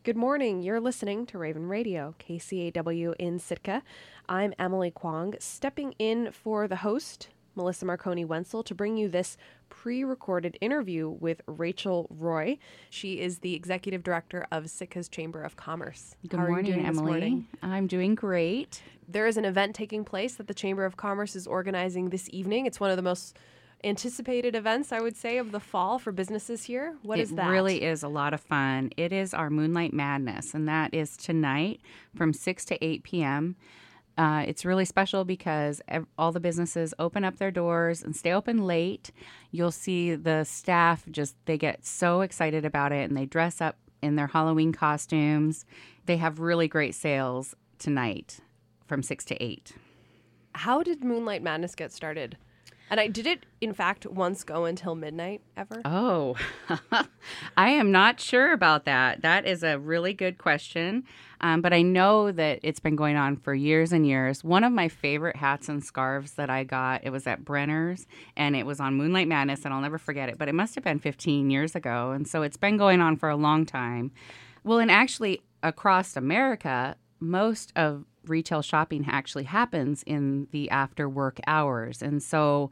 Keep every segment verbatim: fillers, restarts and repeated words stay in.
Good morning. You're listening to Raven Radio, K C A W in Sitka. I'm Emily Kwong, stepping in for the host, Melissa Marconi Wenzel, to bring you this pre-recorded interview with Rachel Roy. She is the executive director of Sitka's Chamber of Commerce. Good How are morning, you doing Emily. This morning? I'm doing great. There is an event taking place that the Chamber of Commerce is organizing this evening. It's one of the most anticipated events, I would say, of the fall for businesses here. What it is that? It really is a lot of fun. It is our Moonlight Madness, and that is tonight from six to eight p.m. Uh, it's really special because ev- all the businesses open up their doors and stay open late. You'll see the staff just, they get so excited about it, and they dress up in their Halloween costumes. They have really great sales tonight from six to eight. How did Moonlight Madness get started? And I did it, in fact, once go until midnight ever? Oh, I am not sure about that. That is a really good question. Um, but I know that it's been going on for years and years. One of my favorite hats and scarves that I got, it was at Brenner's, and it was on Moonlight Madness, and I'll never forget it. But it must have been fifteen years ago. And so it's been going on for a long time. Well, and actually, across America, most of retail shopping actually happens in the after work hours. And so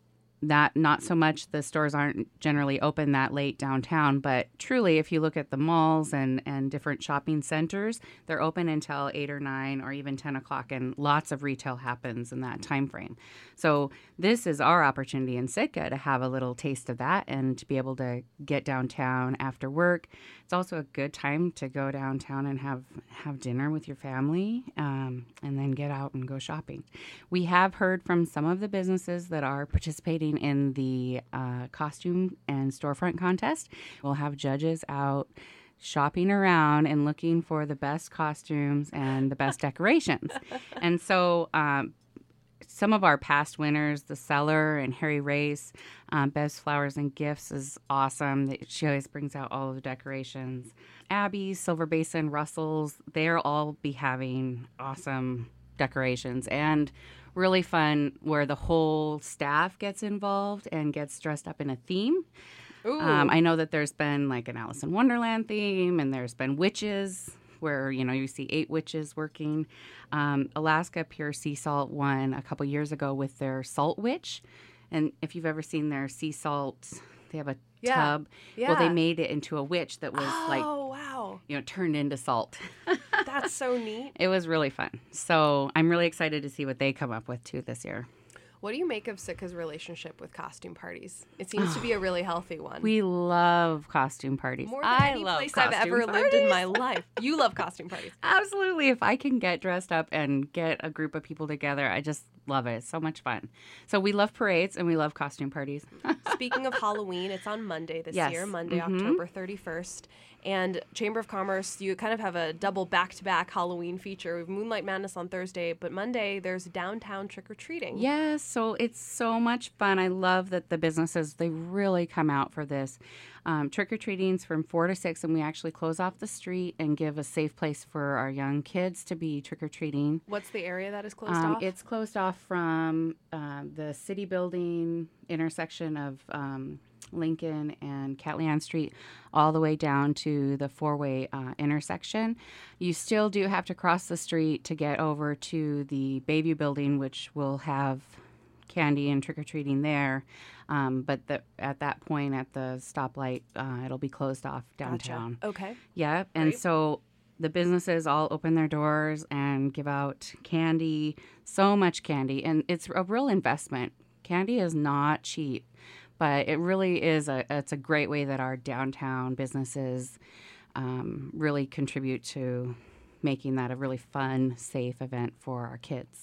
that not so much the stores aren't generally open that late downtown, but truly if you look at the malls and, and different shopping centers, they're open until eight or nine or even ten o'clock, and lots of retail happens in that time frame. So this is our opportunity in Sitka to have a little taste of that and to be able to get downtown after work. It's also a good time to go downtown and have, have dinner with your family um, and then get out and go shopping. We have heard from some of the businesses that are participating in the uh, costume and storefront contest. We'll have judges out shopping around and looking for the best costumes and the best decorations. And so um, some of our past winners, The Cellar and Harry Race, um, Bev's Flowers and Gifts is awesome. She always brings out all of the decorations. Abby's, Silver Basin, Russell's, they'll all be having awesome decorations and really fun where the whole staff gets involved and gets dressed up in a theme. Um, I know that there's been like an Alice in Wonderland theme, and there's been witches where, you know, you see eight witches working. Um, Alaska Pure Sea Salt won a couple years ago with their Salt Witch. And if you've ever seen their sea salt, they have a Yeah. tub. Yeah. Well, they made it into a witch that was oh, like, wow. you know, turned into salt. That's so neat. It was really fun. So I'm really excited to see what they come up with, too, this year. What do you make of Sitka's relationship with costume parties? It seems to be a really healthy one. We love costume parties. More than I any love place I've costume ever parties. lived in my life. You love costume parties. Absolutely. If I can get dressed up and get a group of people together, I just love it. It's so much fun. So we love parades and we love costume parties. Speaking of Halloween, it's on Monday this Yes. year, Monday, Mm-hmm. October thirty-first. And Chamber of Commerce, you kind of have a double back-to-back Halloween feature. We have Moonlight Madness on Thursday, but Monday there's downtown trick-or-treating. Yes, so it's so much fun. I love that the businesses, they really come out for this. Um, trick-or-treating's from four to six, and we actually close off the street and give a safe place for our young kids to be trick-or-treating. What's the area that is closed Um, off? it's closed off from uh, the city building intersection of um, Lincoln and Catleon Street all the way down to the four-way uh, intersection. You still do have to cross the street to get over to the Bayview building, which will have candy and trick-or-treating there. Um, but the, at that point at the stoplight, uh, it'll be closed off downtown. Gotcha. Okay. Yeah, and Great. so the businesses all open their doors and give out candy, so much candy, and it's a real investment. Candy is not cheap, but it really is a it's a great way that our downtown businesses um, really contribute to making that a really fun, safe event for our kids.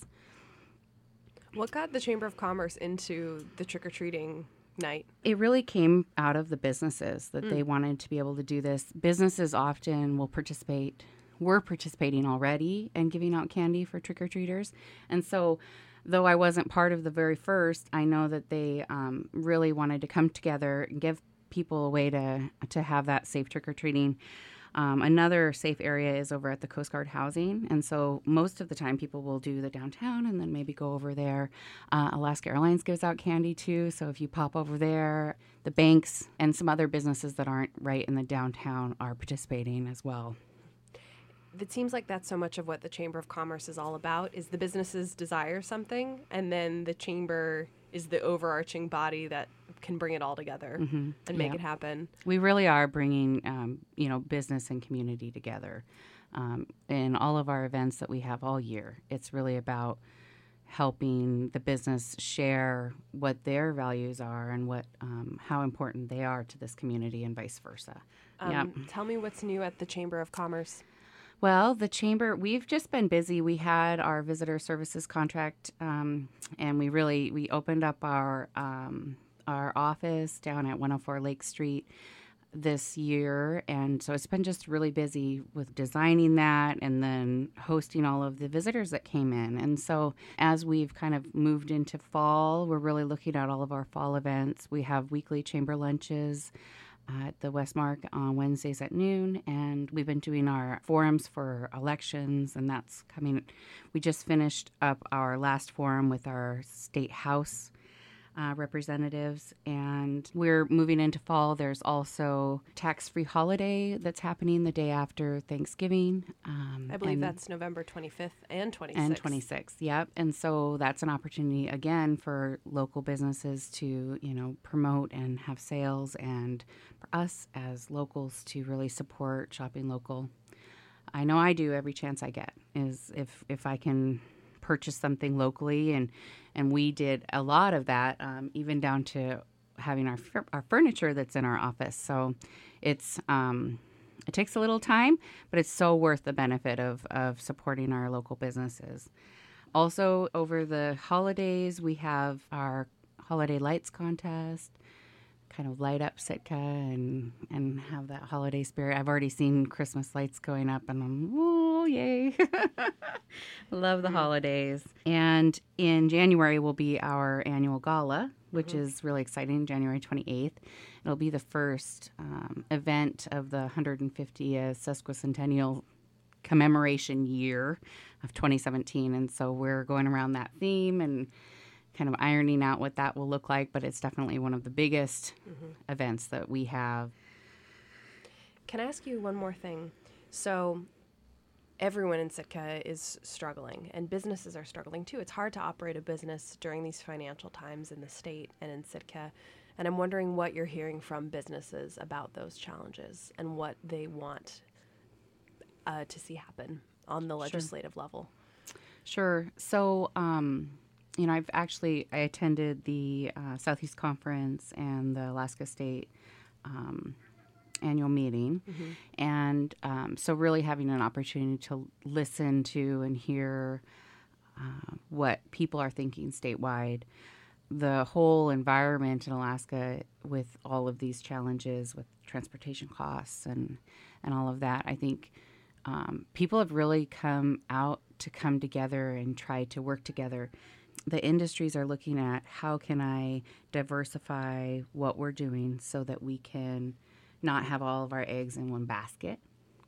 What got the Chamber of Commerce into the trick-or-treating night? It really came out of the businesses that mm. they wanted to be able to do this. Businesses often will participate, were participating already and giving out candy for trick-or-treaters. And so though I wasn't part of the very first, I know that they um, really wanted to come together and give people a way to, to have that safe trick-or-treating. Um, another safe area is over at the Coast Guard housing. And so most of the time people will do the downtown and then maybe go over there. Uh, Alaska Airlines gives out candy too. So if you pop over there, the banks and some other businesses that aren't right in the downtown are participating as well. it seems like that's so much of what the Chamber of Commerce is all about, is the businesses desire something, and then the Chamber is the overarching body that can bring it all together Mm-hmm. and make Yeah. it happen. We really are bringing, um, you know, business and community together um, in all of our events that we have all year. It's really about helping the business share what their values are and what um, how important they are to this community and vice versa. Um, Yeah. Tell me what's new at the Chamber of Commerce. Well, the chamber, we've just been busy. We had our visitor services contract, um, and we really we opened up our um, our office down at one oh four Lake Street this year, and so it's been just really busy with designing that and then hosting all of the visitors that came in. And so as we've kind of moved into fall, we're really looking at all of our fall events. We have weekly chamber lunches at the Westmark on Wednesdays at noon, and we've been doing our forums for elections, and that's coming. We just finished up our last forum with our state house uh, representatives, and we're moving into fall. There's also tax-free holiday that's happening the day after Thanksgiving. Um, I believe and- that's November twenty-fifth and twenty-sixth. and twenty-sixth, yep. And so that's an opportunity again for local businesses to, you know, promote and have sales, and for us as locals to really support shopping local. I know I do every chance I get, is if if I can purchase something locally, and and we did a lot of that, um, even down to having our fur- our furniture that's in our office. So it's um, it takes a little time, but it's so worth the benefit of of supporting our local businesses. Also, over the holidays, we have our holiday lights contest, kind of light up Sitka and and have that holiday spirit. I've already seen Christmas lights going up, and I'm, oh, yay. Love the holidays. And in January will be our annual gala, which mm-hmm. is really exciting, January twenty-eighth. It'll be the first um, event of the one hundred fiftieth sesquicentennial commemoration year of twenty seventeen. And so we're going around that theme and kind of ironing out what that will look like, but it's definitely one of the biggest mm-hmm. events that we have. Can I ask you one more thing? So everyone in Sitka is struggling, and businesses are struggling too. It's hard to operate a business during these financial times in the state and in Sitka. And I'm wondering what you're hearing from businesses about those challenges and what they want uh, to see happen on the legislative sure. level. Sure. So, um, you know, I've actually, I attended the uh, Southeast Conference and the Alaska State um, annual meeting. Mm-hmm. And um, so really having an opportunity to listen to and hear uh, what people are thinking statewide. The whole environment in Alaska with all of these challenges with transportation costs and, and all of that, I think um, people have really come out to come together and try to work together. The industries are looking at how can I diversify what we're doing so that we can not have all of our eggs in one basket.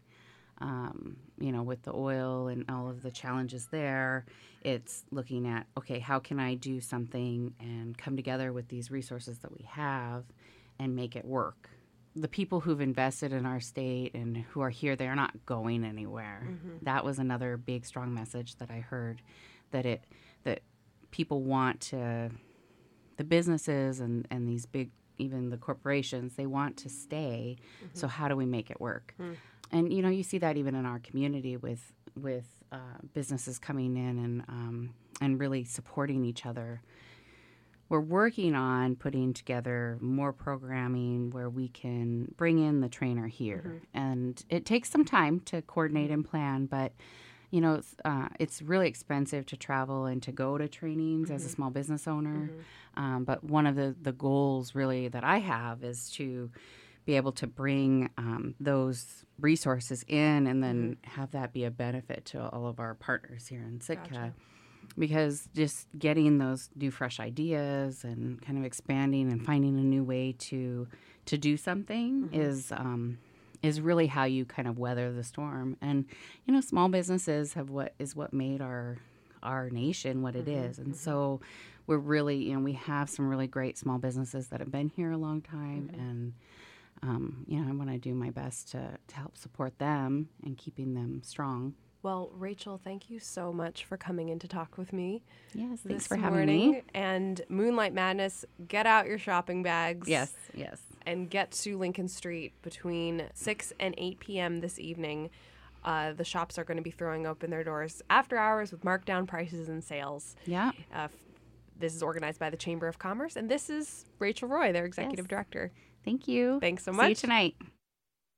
Um, you know, with the oil and all of the challenges there, it's looking at, okay, how can I do something and come together with these resources that we have and make it work? The people who've invested in our state and who are here, they're not going anywhere. Mm-hmm. That was another big, strong message that I heard, that it that people want to, the businesses and, and these big, even the corporations, they want to stay. Mm-hmm. So how do we make it work? Mm. And, you know, you see that even in our community with with uh, businesses coming in and um, and really supporting each other. We're working on putting together more programming where we can bring in the trainer here. Mm-hmm. And it takes some time to coordinate and plan, but, you know, it's, uh, it's really expensive to travel and to go to trainings mm-hmm. as a small business owner. Mm-hmm. Um, but one of the, the goals really that I have is to be able to bring um, those resources in and then mm-hmm. have that be a benefit to all of our partners here in Sitka. Gotcha. Because just getting those new fresh ideas and kind of expanding and finding a new way to to do something mm-hmm. is um, is really how you kind of weather the storm. And you know, small businesses have what is what made our our nation what it mm-hmm. is. And mm-hmm. so we're really, you know, we have some really great small businesses that have been here a long time mm-hmm. and um, you know, I want to do my best to, to help support them and keeping them strong. Well, Rachel, thank you so much for coming in to talk with me. Yes, thanks this for having morning. me. And Moonlight Madness, get out your shopping bags. Yes, yes. And get to Lincoln Street between six and eight p.m. this evening. Uh, the shops are going to be throwing open their doors after hours with markdown prices and sales. Yeah. Uh, f- this is organized by the Chamber of Commerce, and this is Rachel Roy, their executive Yes. director. Thank you. Thanks so See much. you tonight.